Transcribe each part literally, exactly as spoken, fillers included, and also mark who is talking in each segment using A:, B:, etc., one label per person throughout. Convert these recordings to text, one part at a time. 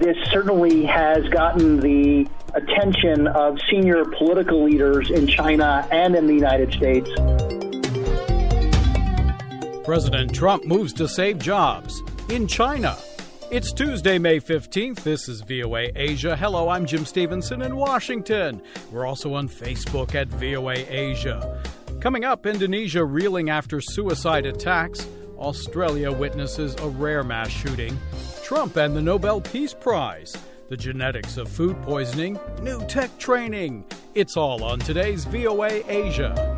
A: This certainly has gotten the attention of senior political leaders in China and in the United States.
B: President Trump moves to save jobs in China. It's Tuesday, May fifteenth. This is V O A Asia. Hello, I'm Jim Stevenson in Washington. We're also on Facebook at V O A Asia. Coming up, Indonesia reeling after suicide attacks. Australia witnesses a rare mass shooting. Trump and the Nobel Peace Prize. The genetics of food poisoning. New tech training. It's all on today's V O A Asia.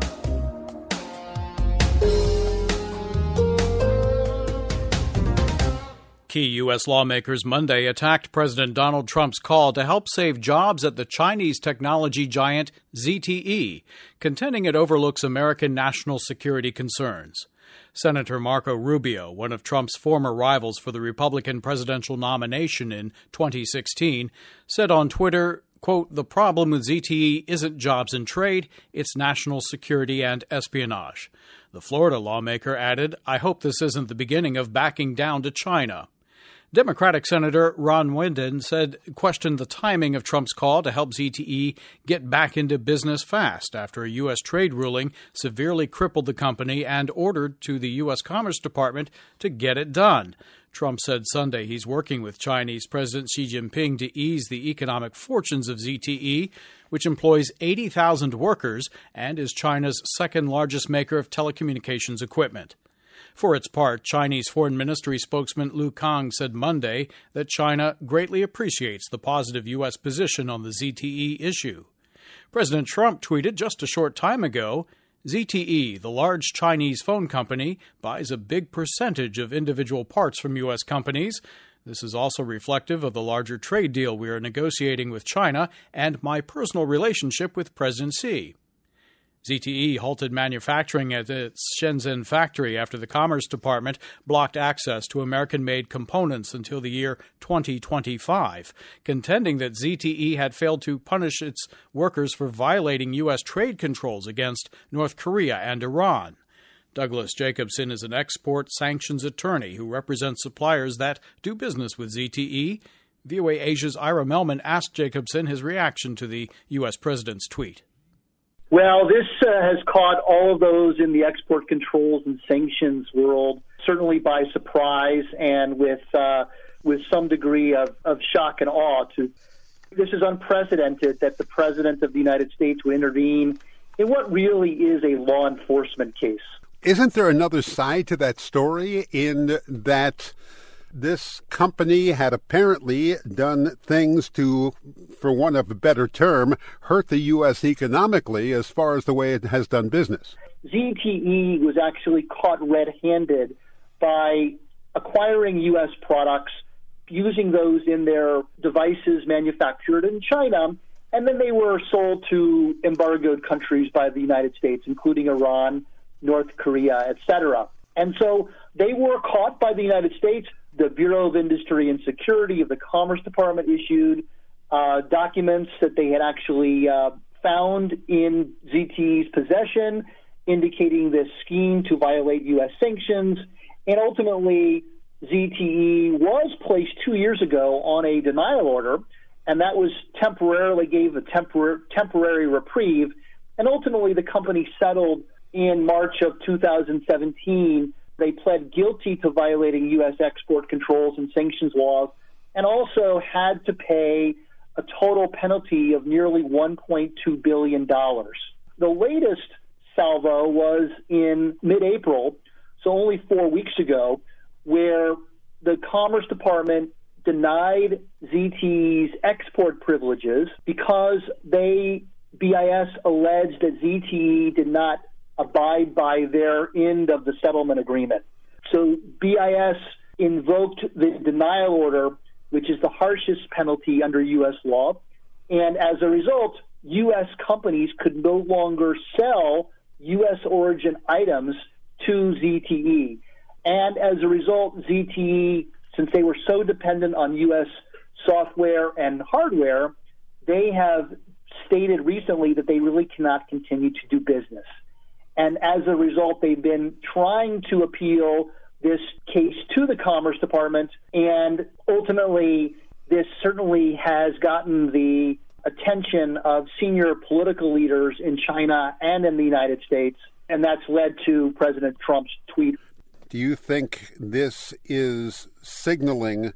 B: Key U S lawmakers Monday attacked President Donald Trump's call to help save jobs at the Chinese technology giant Z T E, contending it overlooks American national security concerns. Senator Marco Rubio, one of Trump's former rivals for the Republican presidential nomination in twenty sixteen, said on Twitter, quote, "The problem with Z T E isn't jobs and trade, it's national security and espionage." The Florida lawmaker added, "I hope this isn't the beginning of backing down to China." Democratic Senator Ron Wyden said questioned the timing of Trump's call to help Z T E get back into business fast after a U S trade ruling severely crippled the company and ordered to the U S Commerce Department to get it done. Trump said Sunday he's working with Chinese President Xi Jinping to ease the economic fortunes of Z T E, which employs eighty thousand workers and is China's second largest maker of telecommunications equipment. For its part, Chinese Foreign Ministry spokesman Lu Kang said Monday that China greatly appreciates the positive U S position on the Z T E issue. President Trump tweeted just a short time ago, Z T E, the large Chinese phone company, buys a big percentage of individual parts from U S companies. This is also reflective of the larger trade deal we are negotiating with China and my personal relationship with President Xi. Z T E halted manufacturing at its Shenzhen factory after the Commerce Department blocked access to American-made components until the year twenty twenty-five, contending that Z T E had failed to punish its workers for violating U S trade controls against North Korea and Iran. Douglas Jacobson is an export sanctions attorney who represents suppliers that do business with Z T E. V O A Asia's Ira Melman asked Jacobson his reaction to the U S president's tweet.
A: Well, this uh, has caught all of those in the export controls and sanctions world certainly by surprise and with uh, with some degree of, of shock and awe. To this is unprecedented that the President of the United States would intervene in what really is a law enforcement case.
C: Isn't there another side to that story in that this company had apparently done things to, for want of a better term, hurt the U S economically as far as the way it has done business?
A: Z T E was actually caught red-handed by acquiring U S products, using those in their devices manufactured in China, and then they were sold to embargoed countries by the United States, including Iran, North Korea, et cetera. And so they were caught by the United States. The Bureau of Industry and Security of the Commerce Department issued uh, documents that they had actually uh, found in Z T E's possession, indicating this scheme to violate U S sanctions. And ultimately, Z T E was placed two years ago on a denial order, and that was temporarily gave a tempor- temporary reprieve. And ultimately, the company settled in March of two thousand seventeen. They pled guilty to violating U S export controls and sanctions laws and also had to pay a total penalty of nearly one point two billion dollars. The latest salvo was in mid-April, so only four weeks ago, where the Commerce Department denied Z T E's export privileges because they, B I S, alleged that Z T E did not abide by their end of the settlement agreement. So B I S invoked the denial order, which is the harshest penalty under U S law, and as a result, U S companies could no longer sell U S origin items to Z T E. And as a result, Z T E, since they were so dependent on U S software and hardware, they have stated recently that they really cannot continue to do business. And as a result, they've been trying to appeal this case to the Commerce Department, and ultimately this certainly has gotten the attention of senior political leaders in China and in the United States, and that's led to President Trump's tweet.
C: Do you think this is signaling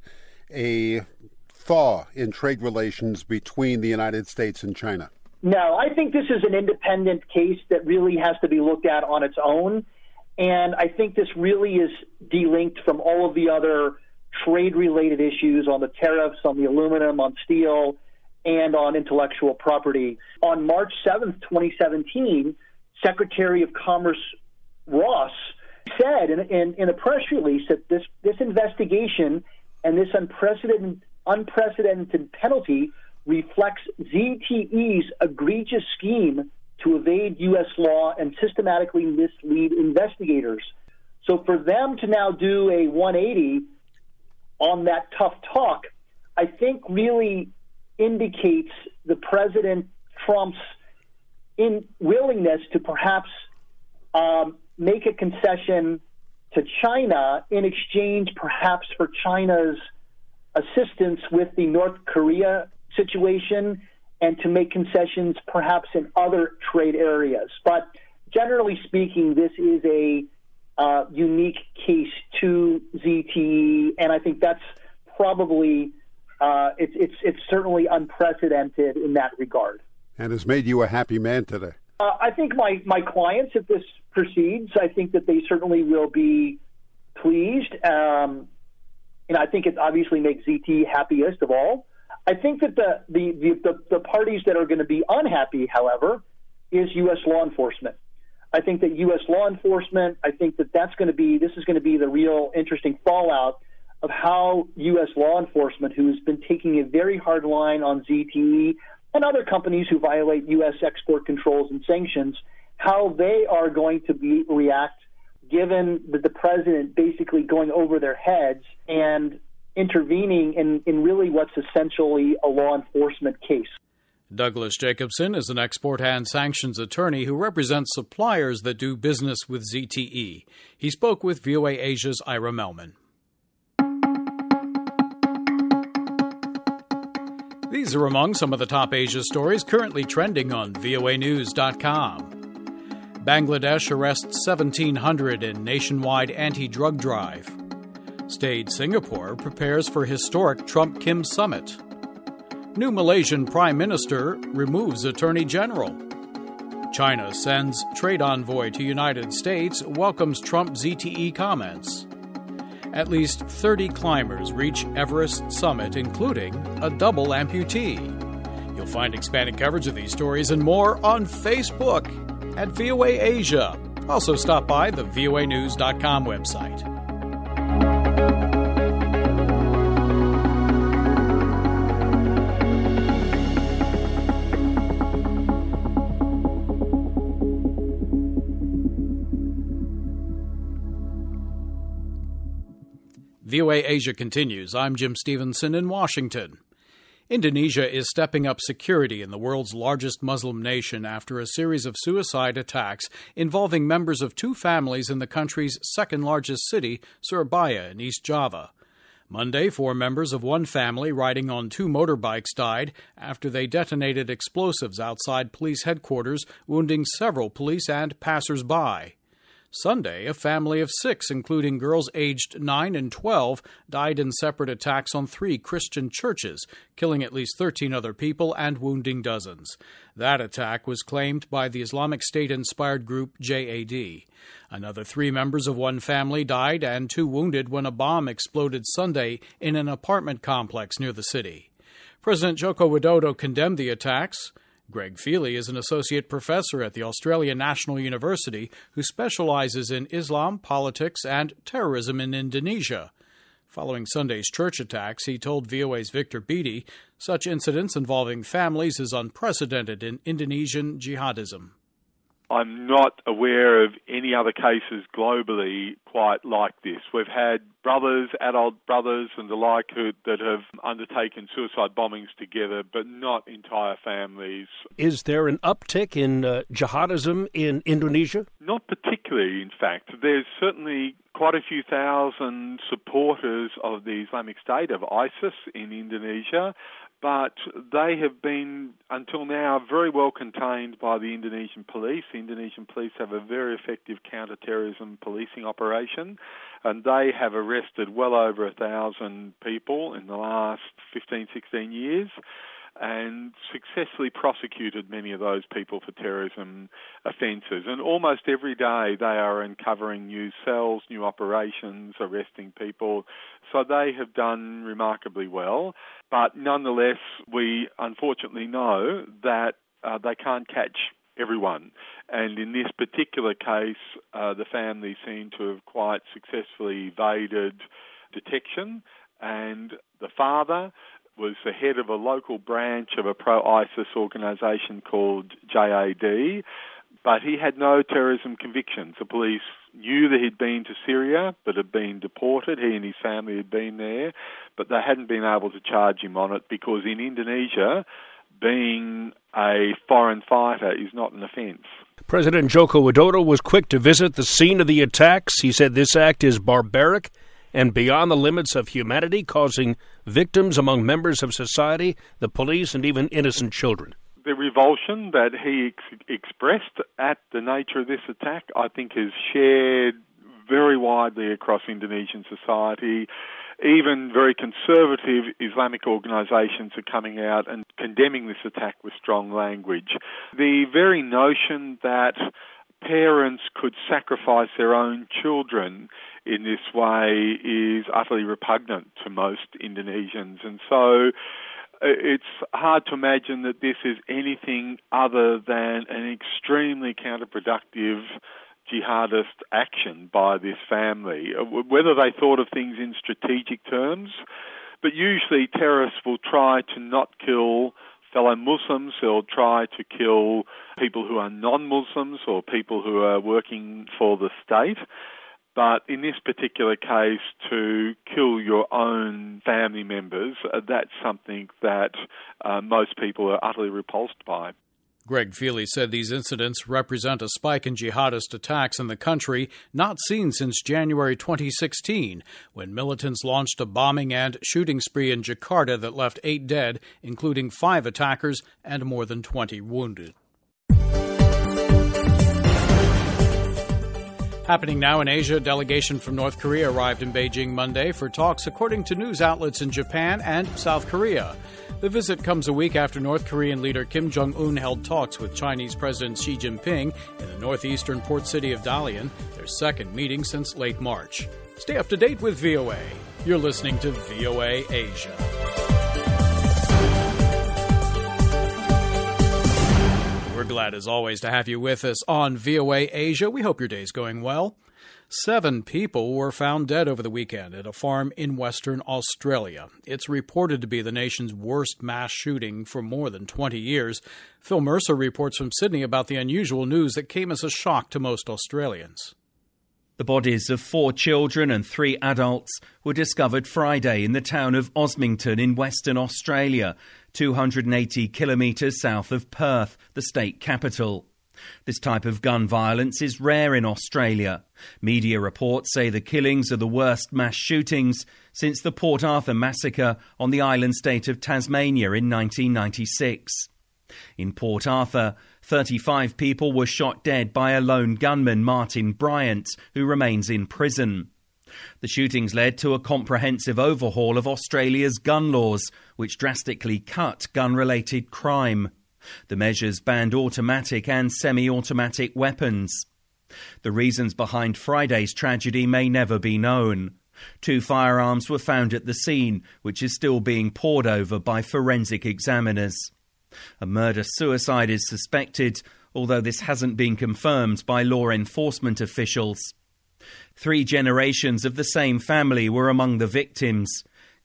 C: a thaw in trade relations between the United States and China?
A: No, I think this is an independent case that really has to be looked at on its own. And I think this really is delinked from all of the other trade-related issues on the tariffs, on the aluminum, on steel, and on intellectual property. On March seventh, twenty seventeen, Secretary of Commerce Ross said in, in, in a press release that this, this investigation and this unprecedented, unprecedented penalty reflects Z T E's egregious scheme to evade U S law and systematically mislead investigators. So for them to now do a one eighty on that tough talk, I think really indicates the President Trump's in willingness to perhaps um, make a concession to China in exchange perhaps for China's assistance with the North Korea situation and to make concessions perhaps in other trade areas. But generally speaking, this is a uh, unique case to Z T E, and I think that's probably, uh, it's, it's, it's certainly unprecedented in that regard.
C: And has made you a happy man today.
A: Uh, I think my, my clients, if this proceeds, I think that they certainly will be pleased. Um, and I think it obviously makes Z T E happiest of all. I think that the, the, the, the parties that are going to be unhappy, however, is U S law enforcement. I think that U S law enforcement, I think that that's going to be, this is going to be the real interesting fallout of how U S law enforcement, who's been taking a very hard line on Z T E and other companies who violate U S export controls and sanctions, how they are going to be react given that the president basically going over their heads and intervening in, in really what's essentially a law enforcement case.
B: Douglas Jacobson is an export and sanctions attorney who represents suppliers that do business with Z T E. He spoke with V O A Asia's Ira Melman. These are among some of the top Asia stories currently trending on V O A news dot com. Bangladesh arrests seventeen hundred in nationwide anti-drug drive. Stayed Singapore prepares for historic Trump-Kim summit. New Malaysian Prime Minister removes Attorney General. China sends trade envoy to United States, welcomes Trump Z T E comments. At least thirty climbers reach Everest summit, including a double amputee. You'll find expanded coverage of these stories and more on Facebook at V O A Asia. Also stop by the V O A news dot com website. V O A Asia continues. I'm Jim Stevenson in Washington. Indonesia is stepping up security in the world's largest Muslim nation after a series of suicide attacks involving members of two families in the country's second-largest city, Surabaya, in East Java. Monday, four members of one family riding on two motorbikes died after they detonated explosives outside police headquarters, wounding several police and passers-by. Sunday, a family of six, including girls aged nine and twelve, died in separate attacks on three Christian churches, killing at least thirteen other people and wounding dozens. That attack was claimed by the Islamic State-inspired group J A D. Another three members of one family died and two wounded when a bomb exploded Sunday in an apartment complex near the city. President Joko Widodo condemned the attacks. Greg Feely is an associate professor at the Australian National University who specializes in Islam, politics, and terrorism in Indonesia. Following Sunday's church attacks, he told V O A's Victor Beattie, such incidents involving families is unprecedented in Indonesian jihadism.
D: I'm not aware of any other cases globally quite like this. We've had brothers, adult brothers and the like who, that have undertaken suicide bombings together, but not entire families.
E: Is there an uptick in uh, jihadism in Indonesia?
D: Not particularly, in fact. There's certainly quite a few thousand supporters of the Islamic State, of ISIS, in Indonesia, but they have been, until now, very well contained by the Indonesian police. The Indonesian police have a very effective counter-terrorism policing operation, and they have arrested well over a thousand people in the last fifteen, sixteen years, and successfully prosecuted many of those people for terrorism offences. And almost every day they are uncovering new cells, new operations, arresting people. So they have done remarkably well. But nonetheless, we unfortunately know that uh, they can't catch everyone. And in this particular case, uh, the family seem to have quite successfully evaded detection. And the father was the head of a local branch of a pro-ISIS organisation called J A D, but he had no terrorism convictions. The police knew that he'd been to Syria, but had been deported. He and his family had been there, but they hadn't been able to charge him on it because in Indonesia, being a foreign fighter is not an offence.
E: President Joko Widodo was quick to visit the scene of the attacks. He said this act is barbaric and beyond the limits of humanity, causing victims among members of society, the police, and even innocent children.
D: The revulsion that he ex- expressed at the nature of this attack, I think, is shared very widely across Indonesian society. Even very conservative Islamic organisations are coming out and condemning this attack with strong language. The very notion that parents could sacrifice their own children in this way is utterly repugnant to most Indonesians. And so it's hard to imagine that this is anything other than an extremely counterproductive jihadist action by this family. Whether they thought of things in strategic terms, but usually terrorists will try to not kill fellow Muslims. They'll try to kill people who are non-Muslims or people who are working for the state. But in this particular case, to kill your own family members, uh, that's something that uh, most people are utterly repulsed by.
B: Greg Feely said these incidents represent a spike in jihadist attacks in the country not seen since January twenty sixteen, when militants launched a bombing and shooting spree in Jakarta that left eight dead, including five attackers and more than twenty wounded. Happening now in Asia, a delegation from North Korea arrived in Beijing Monday for talks, according to news outlets in Japan and South Korea. The visit comes a week after North Korean leader Kim Jong-un held talks with Chinese President Xi Jinping in the northeastern port city of Dalian, their second meeting since late March. Stay up to date with V O A. You're listening to V O A Asia. We're glad, as always, to have you with us on V O A Asia. We hope your day's going well. Seven people were found dead over the weekend at a farm in Western Australia. It's reported to be the nation's worst mass shooting for more than twenty years. Phil Mercer reports from Sydney about the unusual news that came as a shock to most Australians.
F: The bodies of four children and three adults were discovered Friday in the town of Osmington in Western Australia, two hundred eighty kilometres south of Perth, the state capital. This type of gun violence is rare in Australia. Media reports say the killings are the worst mass shootings since the Port Arthur massacre on the island state of Tasmania in nineteen ninety-six. In Port Arthur, thirty-five people were shot dead by a lone gunman, Martin Bryant, who remains in prison. The shootings led to a comprehensive overhaul of Australia's gun laws, which drastically cut gun-related crime. The measures banned automatic and semi-automatic weapons. The reasons behind Friday's tragedy may never be known. Two firearms were found at the scene, which is still being pored over by forensic examiners. A murder-suicide is suspected, although this hasn't been confirmed by law enforcement officials. Three generations of the same family were among the victims.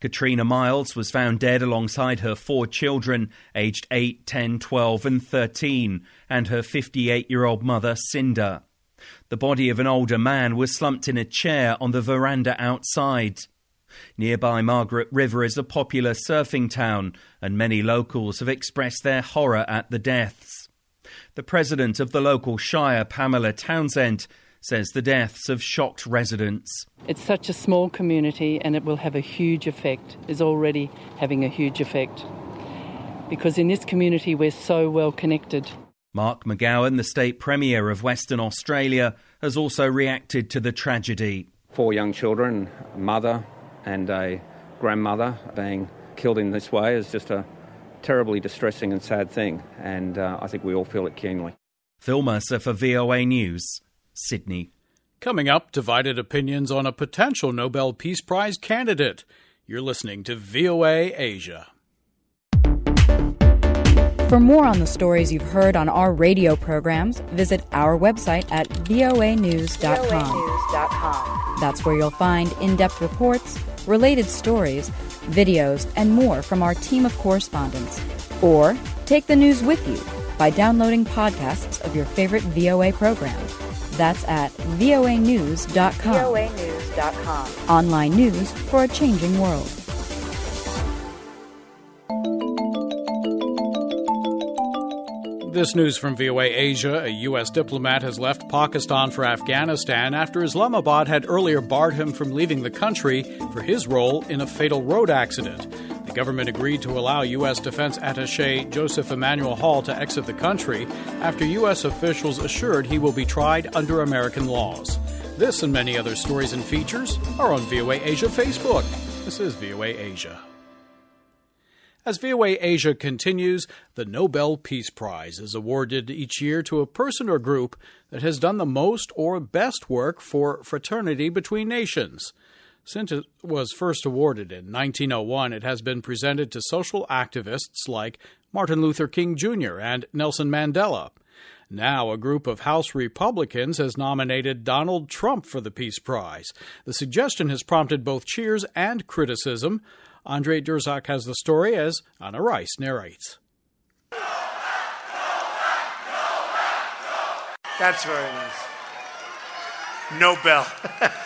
F: Katrina Miles was found dead alongside her four children, aged eight, ten, twelve and thirteen, and her fifty-eight-year-old mother, Cinda. The body of an older man was slumped in a chair on the veranda outside. Nearby Margaret River is a popular surfing town, and many locals have expressed their horror at the deaths. The president of the local shire, Pamela Townsend, says the deaths have shocked residents.
G: It's such a small community and it will have a huge effect, is already having a huge effect. Because in this community we're so well connected.
F: Mark McGowan, the state premier of Western Australia, has also reacted to the tragedy.
H: Four young children, a mother and a grandmother being killed in this way is just a terribly distressing and sad thing, and uh, I think we all feel it keenly.
F: Phil Mercer for V O A News, Sydney.
B: Coming up, divided opinions on a potential Nobel Peace Prize candidate. You're listening to V O A Asia.
I: For more on the stories you've heard on our radio programs, visit our website at voa news dot com. That's where you'll find in-depth reports, related stories, videos, and more from our team of correspondents. Or take the news with you by downloading podcasts of your favorite V O A programs. That's at voa news dot com. voa news dot com. Online news for a changing world.
B: This news from V O A Asia. A U S diplomat has left Pakistan for Afghanistan after Islamabad had earlier barred him from leaving the country for his role in a fatal road accident. The government agreed to allow U S Defense Attaché Joseph Emmanuel Hall to exit the country after U S officials assured he will be tried under American laws. This and many other stories and features are on V O A Asia Facebook. This is V O A Asia. As V O A Asia continues, the Nobel Peace Prize is awarded each year to a person or group that has done the most or best work for fraternity between nations. Since it was first awarded in nineteen oh one, it has been presented to social activists like Martin Luther King Junior and Nelson Mandela. Now, a group of House Republicans has nominated Donald Trump for the Peace Prize. The suggestion has prompted both cheers and criticism. Andre Durzak has the story as Anna Rice narrates.
J: That's very nice. Nobel.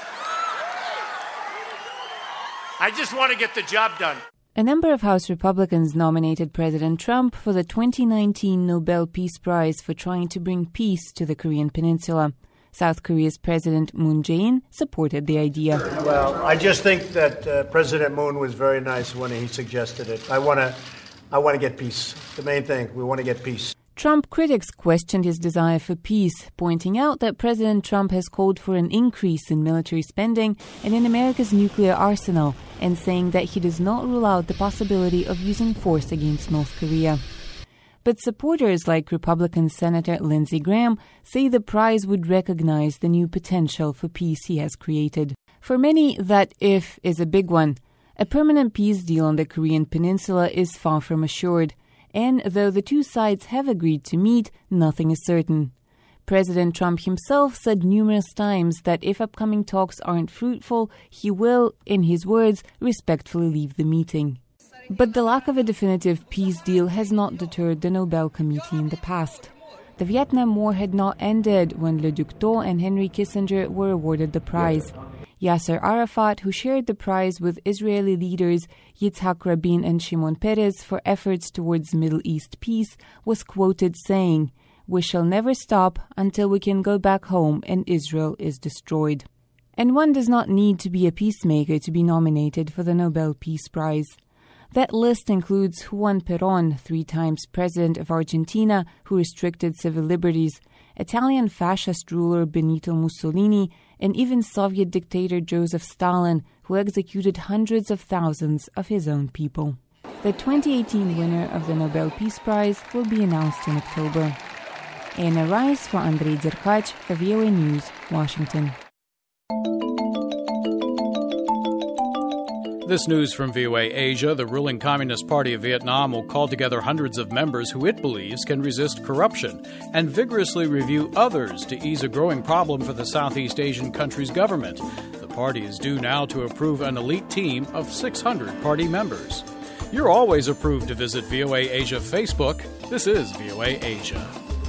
J: I just want to get the job done.
K: A number of House Republicans nominated President Trump for the twenty nineteen Nobel Peace Prize for trying to bring peace to the Korean Peninsula. South Korea's President Moon Jae-in supported the idea.
J: Well, I just think that uh, President Moon was very nice when he suggested it. I want to I want to get peace. The main thing, we want to get peace.
K: Trump critics questioned his desire for peace, pointing out that President Trump has called for an increase in military spending and in America's nuclear arsenal, and saying that he does not rule out the possibility of using force against North Korea. But supporters like Republican Senator Lindsey Graham say the prize would recognize the new potential for peace he has created. For many, that if is a big one. A permanent peace deal on the Korean Peninsula is far from assured, and though the two sides have agreed to meet, nothing is certain. President Trump himself said numerous times that if upcoming talks aren't fruitful, he will, in his words, respectfully leave the meeting. But the lack of a definitive peace deal has not deterred the Nobel Committee in the past. The Vietnam War had not ended when Le Duc Tho and Henry Kissinger were awarded the prize. Yasser Arafat, who shared the prize with Israeli leaders Yitzhak Rabin and Shimon Peres for efforts towards Middle East peace, was quoted saying, "We shall never stop until we can go back home and Israel is destroyed." And one does not need to be a peacemaker to be nominated for the Nobel Peace Prize. That list includes Juan Perón, three times president of Argentina, who restricted civil liberties, Italian fascist ruler Benito Mussolini, and even Soviet dictator Joseph Stalin, who executed hundreds of thousands of his own people. The twenty eighteen winner of the Nobel Peace Prize will be announced in October. Anna Rice for Andrei Dzerkach for V O A News, Washington.
B: This news from V O A Asia. The ruling Communist Party of Vietnam will call together hundreds of members who it believes can resist corruption and vigorously review others to ease a growing problem for the Southeast Asian country's government. The party is due now to approve an elite team of six hundred party members. You're always approved to visit V O A Asia Facebook. This is V O A Asia.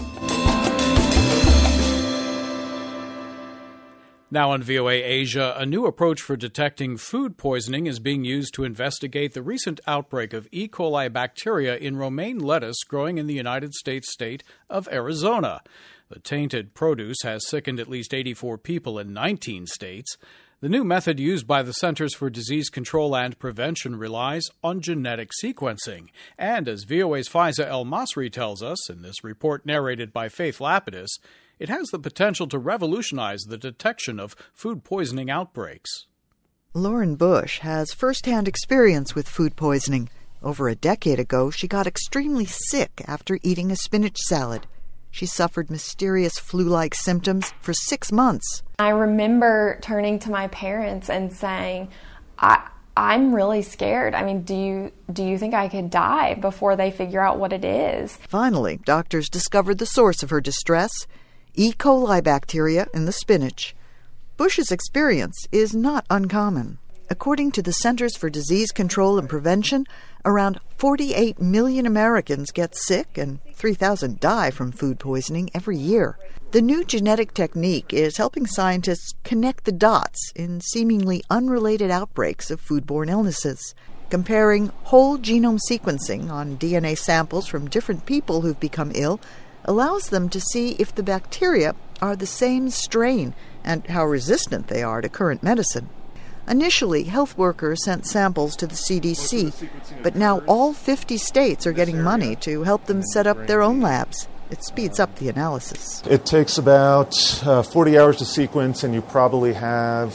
B: Now on V O A Asia, a new approach for detecting food poisoning is being used to investigate the recent outbreak of E. coli bacteria in romaine lettuce growing in the United States state of Arizona. The tainted produce has sickened at least eighty-four people in nineteen states. The new method used by the Centers for Disease Control and Prevention relies on genetic sequencing. And as V O A's Faiza El-Masri tells us in this report narrated by Faith Lapidus, it has the potential to revolutionize the detection of food poisoning outbreaks.
L: Lauren Bush has first-hand experience with food poisoning. Over a decade ago, she got extremely sick after eating a spinach salad. She suffered mysterious flu-like symptoms for six months.
M: I remember turning to my parents and saying, I, I'm really scared. I mean, do you do you think I could die before they figure out what it is?
L: Finally, doctors discovered the source of her distress: E. coli bacteria in the spinach. Bush's experience is not uncommon. According to the Centers for Disease Control and Prevention, around forty-eight million Americans get sick and three thousand die from food poisoning every year. The new genetic technique is helping scientists connect the dots in seemingly unrelated outbreaks of foodborne illnesses. Comparing whole genome sequencing on D N A samples from different people who've become ill allows them to see if the bacteria are the same strain and how resistant they are to current medicine. Initially, health workers sent samples to the C D C, but now all fifty states are getting money to help them set up their own labs. It speeds up the analysis.
N: It takes about uh, forty hours to sequence, and you probably have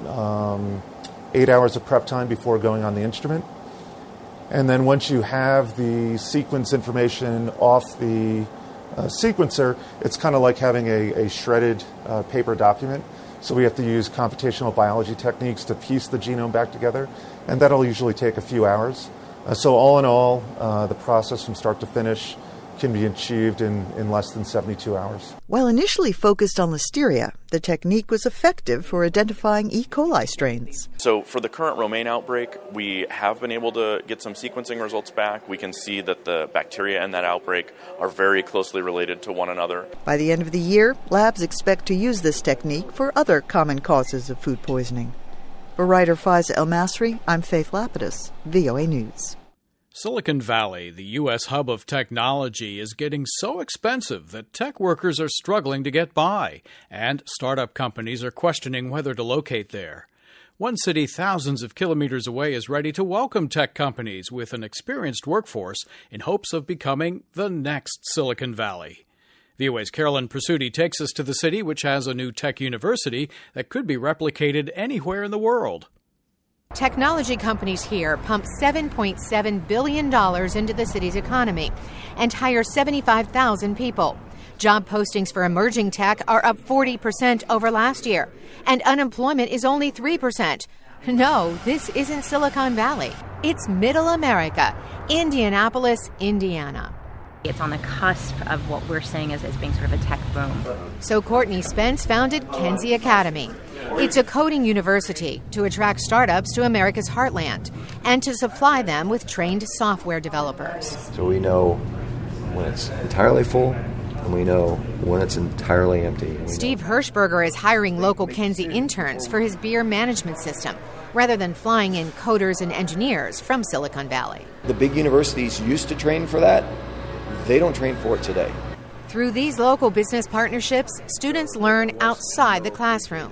N: um, eight hours of prep time before going on the instrument. And then once you have the sequence information off the uh, sequencer, it's kind of like having a, a shredded uh, paper document. So we have to use computational biology techniques to piece the genome back together, and that'll usually take a few hours. Uh, so all in all, uh, the process from start to finish can be achieved in, in less than seventy-two hours.
L: While initially focused on Listeria, the technique was effective for identifying E. coli strains.
O: So for the current romaine outbreak, we have been able to get some sequencing results back. We can see that the bacteria in that outbreak are very closely related to one another.
L: By the end of the year, labs expect to use this technique for other common causes of food poisoning. For writer Faiza El-Masri, I'm Faith Lapidus, V O A News.
B: Silicon Valley, the U S hub of technology, is getting so expensive that tech workers are struggling to get by, and startup companies are questioning whether to locate there. One city thousands of kilometers away is ready to welcome tech companies with an experienced workforce in hopes of becoming the next Silicon Valley. V O A's Carolyn Presutti takes us to the city, which has a new tech university that could be replicated anywhere in the world.
P: Technology companies here pump seven point seven billion dollars into the city's economy and hire seventy-five thousand people. Job postings for emerging tech are up forty percent over last year, and unemployment is only three percent. No, this isn't Silicon Valley. It's Middle America, Indianapolis, Indiana.
Q: It's on the cusp of what we're saying as, as being sort of a tech boom.
P: So Courtney Spence founded Kenzie Academy. It's a coding university to attract startups to America's heartland and to supply them with trained software developers.
R: So we know when it's entirely full and we know when it's entirely empty.
P: Steve Hirschberger is hiring local Kenzie interns for his beer management system rather than flying in coders and engineers from Silicon Valley.
R: The big universities used to train for that. They don't train for it today.
P: Through these local business partnerships, students learn outside the classroom.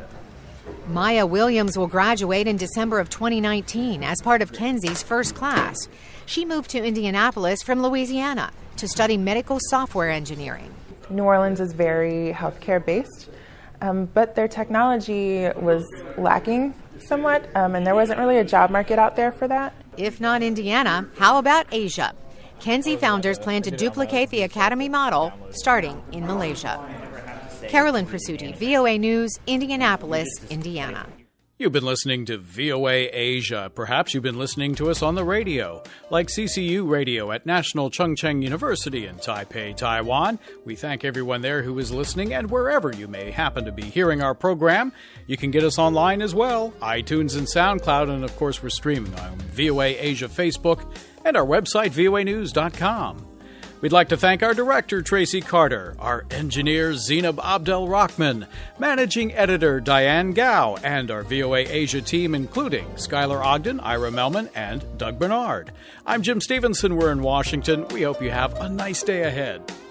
P: Maya Williams will graduate in December of twenty nineteen as part of Kenzie's first class. She moved to Indianapolis from Louisiana to study medical software engineering.
S: New Orleans is very healthcare based, um, but their technology was lacking somewhat, um, and there wasn't really a job market out there for that.
P: If not Indiana, how about Asia? Kenzie founders plan to duplicate the academy model starting in Malaysia. Carolyn Presutti, V O A News, Indianapolis, Indiana.
B: You've been listening to V O A Asia. Perhaps you've been listening to us on the radio, like C C U Radio at National Chung Cheng University in Taipei, Taiwan. We thank everyone there who is listening, and wherever you may happen to be hearing our program, you can get us online as well, iTunes and SoundCloud, and of course we're streaming on V O A Asia Facebook and our website, V O A news dot com. We'd like to thank our director, Tracy Carter, our engineer, Zainab Abdel Rahman, managing editor, Diane Gao, and our V O A Asia team, including Skylar Ogden, Ira Melman, and Doug Bernard. I'm Jim Stevenson. We're in Washington. We hope you have a nice day ahead.